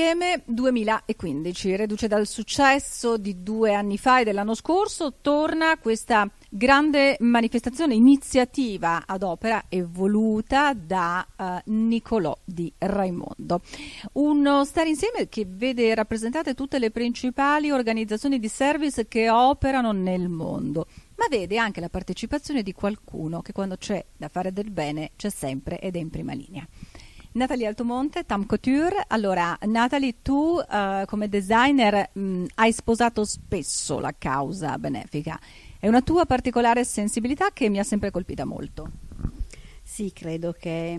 Insieme 2015, reduce dal successo di 2 anni fa e dell'anno scorso, torna questa grande manifestazione, iniziativa ad opera e voluta da Nicolò Di Raimondo. Uno stare insieme che vede rappresentate tutte le principali organizzazioni di service che operano nel mondo, ma vede anche la partecipazione di qualcuno che quando c'è da fare del bene c'è sempre ed è in prima linea. Natalie Altomonte, Tam Couture. Allora, Natalie, tu come designer hai sposato spesso la causa benefica. È una tua particolare sensibilità che mi ha sempre colpita molto. Sì, credo che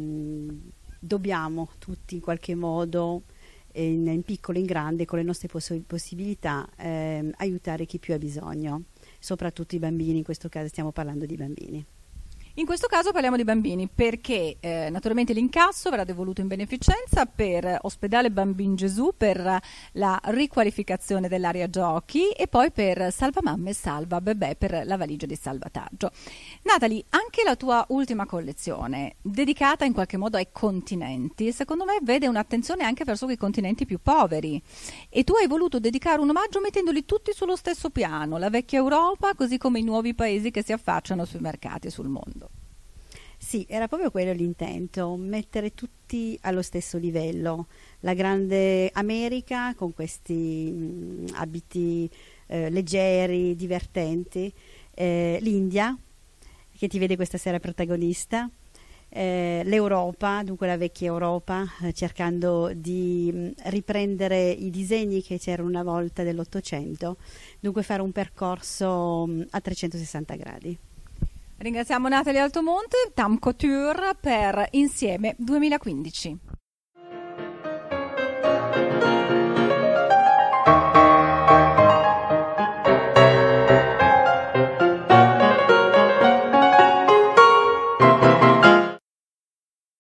dobbiamo tutti in qualche modo, in piccolo e in grande, con le nostre possibilità, aiutare chi più ha bisogno, soprattutto i bambini. In questo caso stiamo parlando di bambini. In questo caso parliamo di bambini perché naturalmente l'incasso verrà devoluto in beneficenza per Ospedale Bambin Gesù, per la riqualificazione dell'area giochi e poi per Salva Mamme e Salva Bebè per la valigia di salvataggio. Natalie, anche la tua ultima collezione, dedicata in qualche modo ai continenti, secondo me vede un'attenzione anche verso i continenti più poveri e tu hai voluto dedicare un omaggio mettendoli tutti sullo stesso piano, la vecchia Europa così come i nuovi paesi che si affacciano sui mercati e sul mondo. Sì, era proprio quello l'intento, mettere tutti allo stesso livello. La grande America con questi abiti leggeri, divertenti, l'India che ti vede questa sera protagonista, l'Europa, dunque la vecchia Europa, cercando di riprendere i disegni che c'erano una volta dell'Ottocento, dunque fare un percorso a 360 gradi. Ringraziamo Natalie Altomonte, Tam Couture per Insieme 2015.